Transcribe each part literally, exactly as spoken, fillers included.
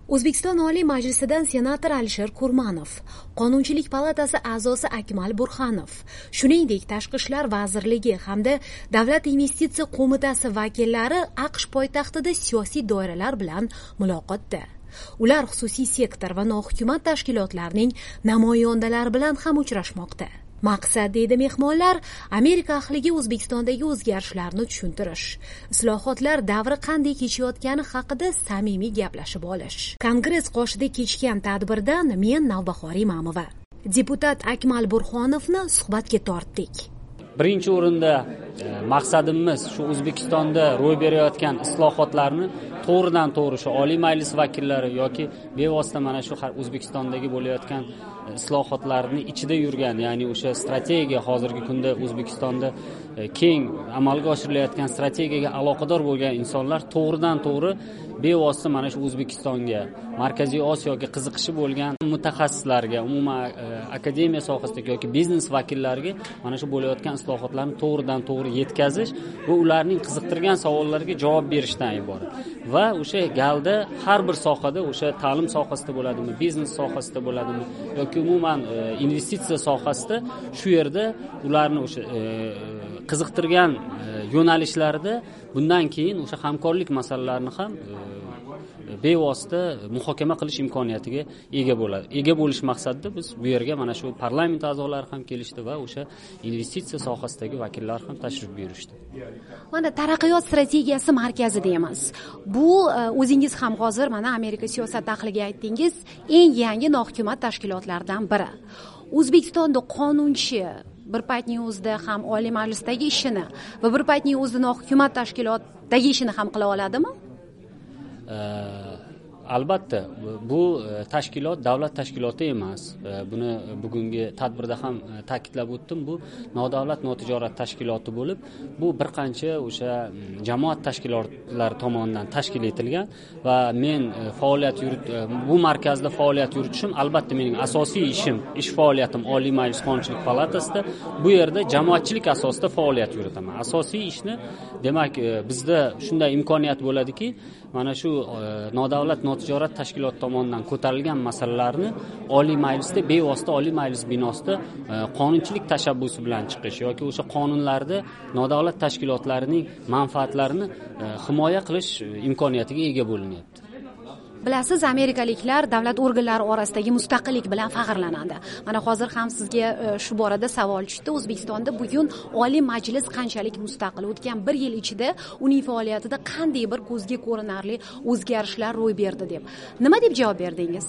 O'zbekiston Oliy Majlisidan senator Alisher Kurmanov, Qonunchilik palatasi a'zosi Akmal Burxanov, shuningdek Tashqi ishlar vazirligi hamda Davlat investitsiya qo'mitasi vakillari AQSh poytaxtida siyosiy doiralar bilan muloqotda. Ular xususiy sektor va nohukumat tashkilotlarning namoyandalari bilan ham uchrashmoqda. Maqsad, deydi mehmonlar, Amerika ahliga O'zbekistondagi o'zgarishlarni tushuntirish, islohotlar davri qanday kechayotgani haqida samimiy gaplashib olish. Kongress qoshida kechgan tadbirdan men Navbahor Imamova, deputat Akmal Burxonovni suhbatga tortdik. Birinchi o'rinda maqsadimiz shu O'zbekistonda ro'y berayotgan islohotlarni to'g'ridan to'g'ri shu Oliy Majlis vakillari yoki bevosita mana shu O'zbekistondagi bo'layotgan islohotlarni ichida yurgan, ya'ni o'sha strategiya, hozirgi kunda O'zbekistonda keng amalga oshirilayotgan strategiyaga aloqador bo'lgan insonlar to'g'ridan to'g'ri bevosita mana shu O'zbekistonga, Markaziy Osiyoga qiziqishi bo'lgan mutaxassislarga, umuman akademiya sohasidagi yoki biznes vakillariga mana shu bo'layotgan islohotlarni to'g'ridan to'g'ri yetkazish va ularning qiziqtirgan savollariga javob berishdan iborat. Va o'sha galda har bir sohada, o'sha ta'lim sohasida bo'ladimi, biznes sohasida bo'ladimi yoki umuman investitsiya sohasida shu yerda ularni o'sha qiziqtirgan yo'nalishlarda bundan keyin o'sha hamkorlik masalalarini ham bevosita muhokama qilish imkoniyatiga ega bo'ladi. Ega bo'lish maqsadida biz bu yerga mana shu parlament a'zolari ham kelishdi va o'sha investitsiya sohasidagi vakillar ham tashrif buyurishdi. Mana taraqqiyot strategiyasi markazida emas. Bu o'zingiz ham hozir mana Amerika siyosat ahliga aytdingiz, eng yangi nohukumat tashkilotlardan biri. O'zbekistonda qonunchi bir paytning o'zida ham Oliy Majlisdagi ishini va bir paytning o'zida nohukumat tashkilotdagi ishini ham qila oladimi? Albatta, bu tashkilot davlat tashkiloti emas. Buni bugungi tadbirda ham ta'kidlab o'tdim. Bu nodavlat notijorat tashkiloti bo'lib, bu bir qancha o'sha jamoat tashkilotlari tomonidan tashkil etilgan va men faoliyat yurit bu markazda faoliyat yuritishim albatta mening asosiy ishim, ish faoliyatim Oliy Majlis Qonunchilik palatasida. Bu yerda jamoatchilik asosida faoliyat yuritaman. Asosiy ishni, demak, bizda shunday imkoniyat bo'ladiki, mana shu nodavlat notijorat tashkilot tomonidan ko'tarilgan masalalarni Oliy Majlisda bevosita Oliy Majlis binosida qonunchilik tashabbusi bilan chiqish yoki o'sha qonunlarda nodavlat tashkilotlarining manfaatlarini himoya qilish imkoniyatiga ega bo'linyapti. Bilasiz, amerikaliklar davlat organlari orasidagi mustaqillik bilan faxrlanadi. Mana hozir ham sizga shu borada savol tushdi. O'zbekistonda bugun Oliy Majlis qanchalik mustaqil? O'tgan bir yil ichida uning faoliyatida qanday bir ko'zga ko'rinarli o'zgarishlar ro'y berdi deb. Nima deb javob berdingiz?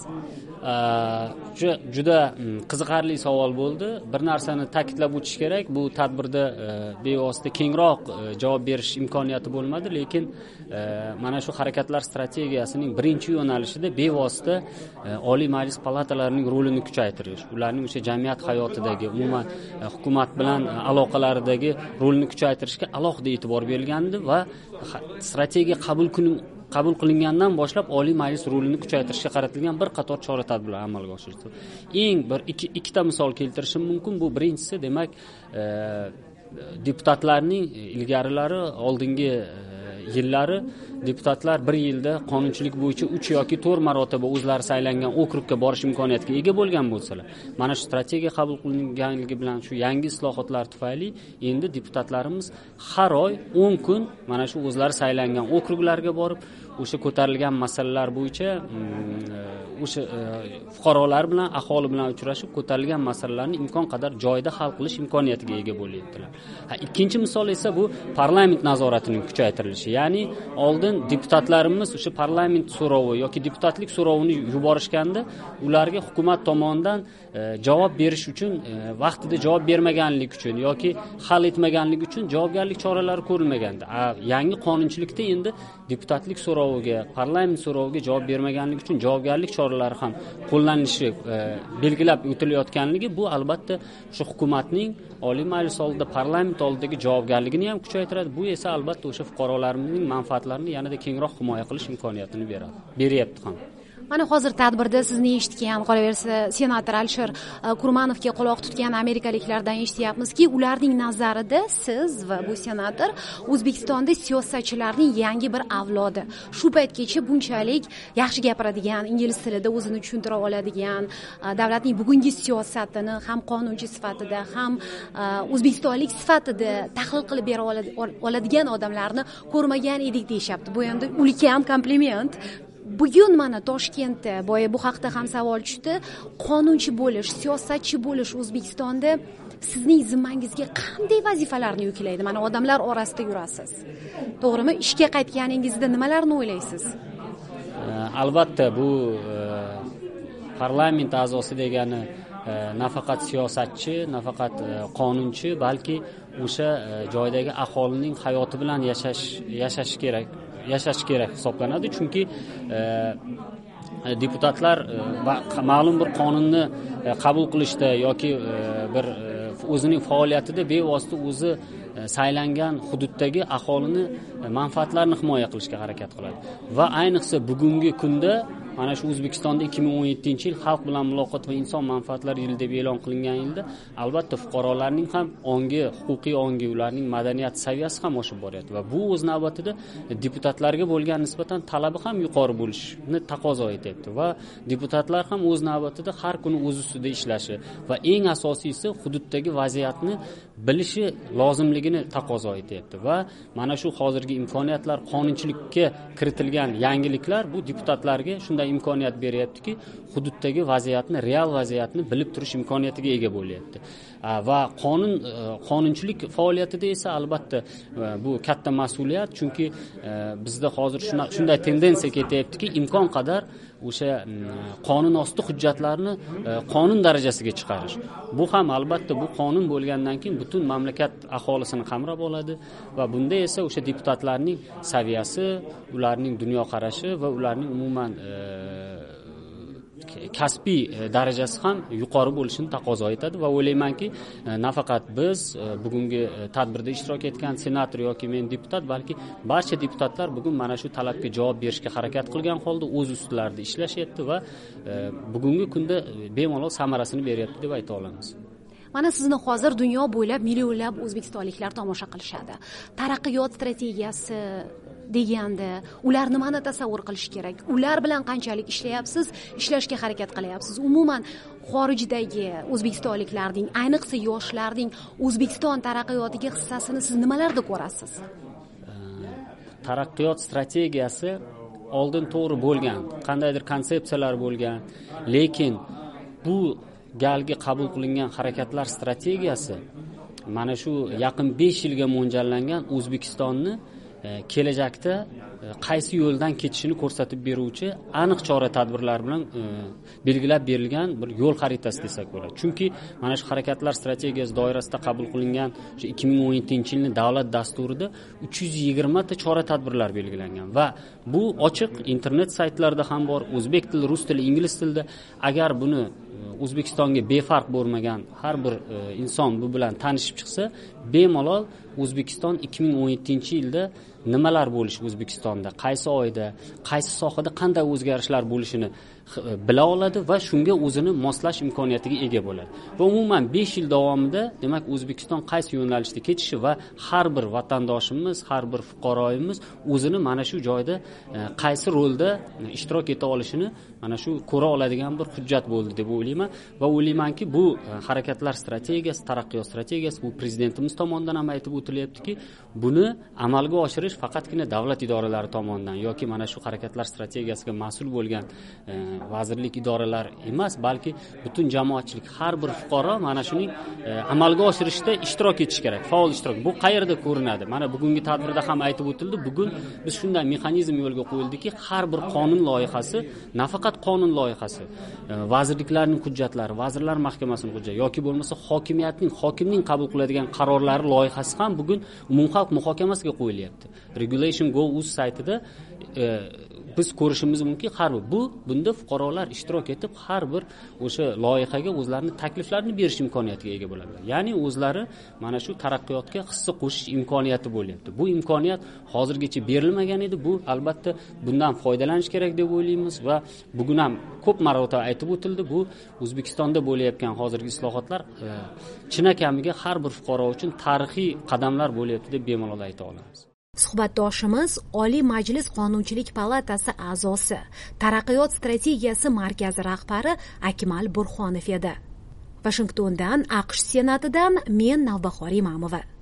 Juda qiziqarli savol bo'ldi. Bir narsani ta'kidlab o'tish kerak. Bu tadbirda bevosita kengroq javob berish imkoniyati bo'lmadi, lekin mana shu harakatlar strategiyasining birinchi yo'nalishida bevosita Oliy Majlis palatalarining rolini kuchaytirish, ularning o'sha jamiyat hayotidagi, umuman hukumat bilan aloqalaridagi rolini kuchaytirishga alohida e'tibor berilgandi va strategiya qabul qilinib qabul qilingandan boshlab Oliy Majlis rolini kuchaytirishga qaratilgan bir qator chora-tadbirlar amalga oshirildi. Eng bir ikki ikkita misol keltirishim mumkin. Bu birinchisi, demak, deputatlarning ilgarilari oldingi yillari deputatlar bir yilda qonunchilik bo'yicha uch yoki to'rt marotaba o'zlari saylangan okrugga borish imkoniyatiga ega bo'lgan bo'lsalar, mana shu strategiya qabul qilinganligi bilan shu yangi islohotlar tufayli endi deputatlarimiz har oy o'n kun mana shu o'zlari saylangan okruglarga borib, o'sha ko'tarilgan masalalar bo'yicha o'sha fuqarolar bilan, aholi bilan uchrashib, ko'tarilgan masalalarni imkon qadar joyida hal qilish imkoniyatiga ega bo'lyaptilar. Ha, ikkinchi misol esa bu parlament nazoratining kuchaytirilishi. Ya'ni oldin deputatlarimiz o'sha parlament so'rovi yoki deputatlik so'rovini yuborishganda ularga hukumat tomonidan javob berish uchun, vaqtida javob bermaganlik uchun yoki hal etmaganlik uchun javobgarlik choralari ko'rilmagandi. Yangi qonunchilikda endi deputatlik so'roviga, parlament so'roviga javob bermaganlik uchun javobgarlik choralari ham qo'llanilishi belgilab o'tilayotganligi, bu albatta shu hukumatning Oliy Majlis oldida, parlament oldidagi javobgarligini ham kuchaytiradi. Bu esa albatta o'sha fuqarolarimizning manfaatlarini yanada kengroq himoya qilish imkoniyatini beradi. Beryapti ham. Mana hozir tadbirda sizni eshitgan, qolaversa senator Alisher Kurmanovga quloq tutgan amerikaliklardan eshityapmizki, ularning nazarida siz va bu senator O'zbekistonda siyosatchilarning yangi bir avlodi. Shu paytgacha bunchalik yaxshi gapiradigan, ingliz tilida o'zini tushuntira oladigan, davlatning bugungi siyosatini ham qonunchi sifatida, ham o'zbekistonlik sifatida tahlil qilib bera oladigan odamlarni ko'rmagan edik deyapti. Bu endi ulkan kompliment. Bugun mana Toshkentda, boya bu haqda ham savol tushdi, qonunchi bo'lish, siyosatchi bo'lish O'zbekistonda sizning zimmangizga qanday vazifalarni yuklaydi? Mana odamlar orasida yurasiz. To'g'rimi? Ishga qaytganingizda nimalarni o'ylaysiz? Albatta bu parlament a'zosi degani nafaqat siyosatchi, nafaqat qonunchi, balki o'sha joydagi aholining hayoti bilan yashash yashash kerak. yashash kerak hisoblanadi, chunki e, deputatlar e, ma'lum bir qonunni e, qabul qilishda yoki e, bir e, o'zining faoliyatida bevosita o'zi e, saylangan hududdagi aholini e, manfaatlarini himoya qilishga harakat qiladi. Va ayniqsa bugungi kunda mana shu O'zbekistonda ikki ming o'n yettinchi yil xalq bilan muloqot va inson manfaatlari yili deb e'lon qilingan yilda albatta fuqarolarning ham ongi, huquqiy ongi, ularning madaniyat saviyasi ham oshib boryapti va bu o'z navbatida deputatlarga bo'lgan nisbatan talabi ham yuqori bo'lishini taqozo etyapti va deputatlar ham o'z navbatida har kuni o'z ustida ishlashi va eng asosiysi hududdagi vaziyatni bilishi lozimligini taqozo etyapti va mana shu hozirgi imkoniyatlar, qonunchilikka kiritilgan yangiliklar bu deputatlarga shunday imkoniyat beryaptiki, hududdagi vaziyatni, real vaziyatni bilib turish imkoniyatiga ega bo'lyapti. Va qonun qonunchilik faoliyatida esa albatta bu katta mas'uliyat, chunki bizda hozir shunday tendensiya ketyaptiki, imkon qadar o'sha qonun osti hujjatlarni qonun darajasiga chiqarish. Bu ham albatta bu qonun bo'lgandan keyin butun mamlakat aholisini qamrab oladi va bunda esa o'sha deputatlarning saviyasi, ularning dunyoqarashi va ularning umuman kasbiy darajasi ham yuqori bo'lishini taqozo etadi va o'ylaymanki, nafaqat biz bugungi tadbirda ishtirok etgan senator yoki men deputat, balki barcha deputatlar bugun mana shu talabga javob berishga harakat qilgan holda o'z ustilarida ishlashyapti va bugungi kunda bemalol samarasini beryapti deb ayta olamiz. Mana sizni hozir dunyo bo'ylab millionlab o'zbekistonliklar tomosha qilishadi. Taraqqiyot strategiyasi deganda ular nimani tasavvur qilish kerak? Ular bilan qanchalik ishlayapsiz, ishlashga harakat qilyapsiz? Umuman xorijdagi o'zbekistonliklarning, ayniqsa yoshlarning O'zbekiston taraqqiyotiga hissasini siz nimalarda ko'rasiz? Taraqqiyot strategiyasi oldin to'g'ri bo'lgan, qandaydir konsepsiyalar bo'lgan, lekin bu galgi qabul qilingan harakatlar strategiyasi mana shu yaqin besh yilga mo'ljallangan O'zbekistonni kelajakda qaysi yo'ldan ketishini ko'rsatib beruvchi aniq chora-tadbirlar bilan belgilab berilgan bir yo'l xaritasi desak bo'ladi. Chunki mana shu harakatlar strategiyasi doirasida qabul qilingan o'sha ikki ming o'n yettinchi yilning davlat dasturida uch yuz yigirma ta chora-tadbirlar belgilangan va bu ochiq internet saytlarida ham bor, o'zbek tili, rus tili, ingliz tilida. Agar buni O'zbekistonga befarq bo'lmagan har bir e, inson bu bilan tanishib chiqsa, bemalol O'zbekiston ikki ming o'n yettinchi yilda nimalar bo'lishi, O'zbekistonda qaysi oyda, qaysi sohada qanday o'zgarishlar bo'lishini bila oladi va shunga o'zini moslash imkoniyatiga ega bo'ladi. Va umuman besh yil davomida, demak, O'zbekiston qaysi yo'nalishda ketishi va har bir vatandoshimiz, har bir fuqaroyimiz o'zini mana shu joyda qaysi rolda ishtirok eta olishini mana shu ko'ra oladigan bir hujjat bo'ldi deb o'ylayman va o'ylaymanki, bu harakatlar strategiyasi, taraqqiyot strategiyasi bu prezidentimiz tomonidan ham aytib o'tilyaptiki, buni amalga oshirish faqatgina davlat idoralari tomonidan yoki mana shu harakatlar strategiyasiga mas'ul bo'lgan vazirlik, idoralar emas, balki butun jamoatchilik, har bir fuqaro mana shuning e, amalga oshirishda ishtirok etish kerak, faol ishtirok. Bu qayerda ko'rinadi? Mana bugungi tadbirda ham aytib o'tildi. Bugun biz shunday mexanizm yo'lga qo'yildiki, har bir qonun loyihasi, nafaqat qonun loyihasi, e, vazirliklarning hujjatlari, vazirlar mahkamasining hujjati yoki bo'lmasa hokimiyatning, hokimning qabul qiladigan qarorlari loyihasi ham bugun umumxalq muhokamasiga qo'yilyapti. Regulation Go.uz saytida e, biz ko'rishimiz mumkin, har bir bu bunda fuqarolar ishtirok etib har bir o'sha loyihaga o'zlarini takliflarini berish imkoniyatiga ega bo'ladilar. Ya'ni o'zlari mana shu taraqqiyotga hissa qo'shish imkoniyati bo'lyapti. Bu imkoniyat hozirgacha berilmagan edi. Bu albatta bundan foydalanish kerak deb o'ylaymiz va bugun ham ko'p marotaba aytib o'tildi. Bu O'zbekistonda bo'layotgan hozirgi islohotlar chinakamiga har bir fuqaro uchun tarixiy qadamlar bo'lyapti deb bemalol ayta olamiz. Suhbatdoshimiz Oliy Majlis Qonunchilik palatasi a'zosi, Taraqqiyot strategiyasi markazi rahbari Akmal Burxonov edi. Vashingtondan, AQSh Senatidan men Navbahor Imamova.